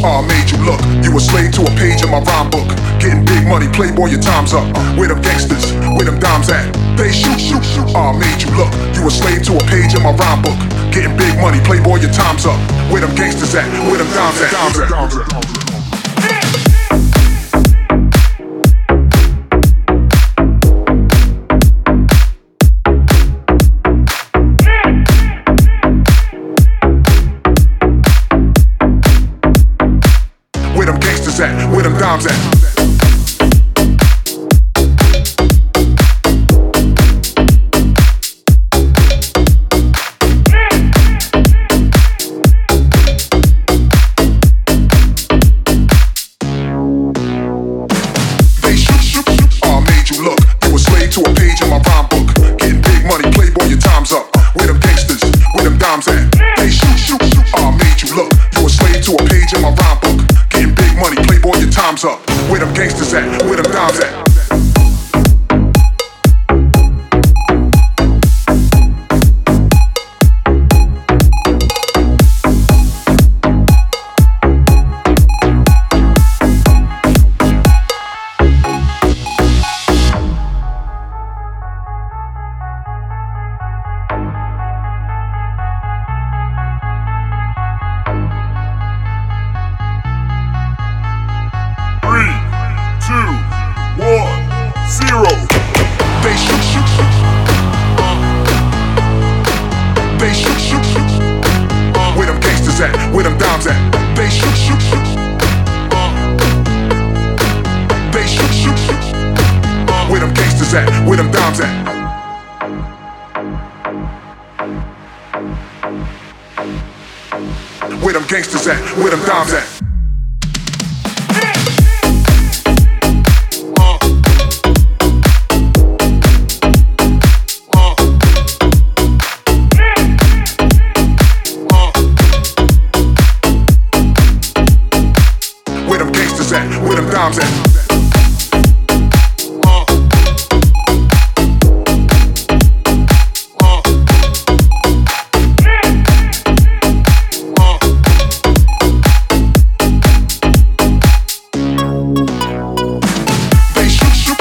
made you look. You a slave to a page in my rhyme book. Getting big money, playboy, your time's up. Where them gangsters, where them dimes at? They shoot. Made you look. You a slave to a page in my rhyme book. Getting big money, playboy, your time's up. Where them gangsters at? Where them dimes at? Where them gangsters at? Where them dimes at? To a page in my rhyme book. Getting big money, playboy, your time's up. Where them gangsters, where them dimes at? They shoot, made you look. You a slave to a page in my rhyme book. Getting big money, playboy, your time's up. Where them gangsters at? Where them dimes at? Zero. They shoot. They shoot. Where them gangsters at? Where them dimes at? They shoot. They shoot. Where them gangsters at? Where them dimes at? Where them gangsters at? Where them dimes at? Where them dimes at? They shoot.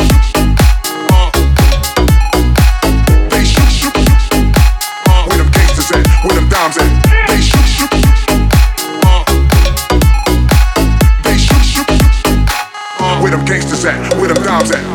They shoot. Where them gangsters at? Where them dimes at? They shoot. Where them gangsters at? Where them dimes at?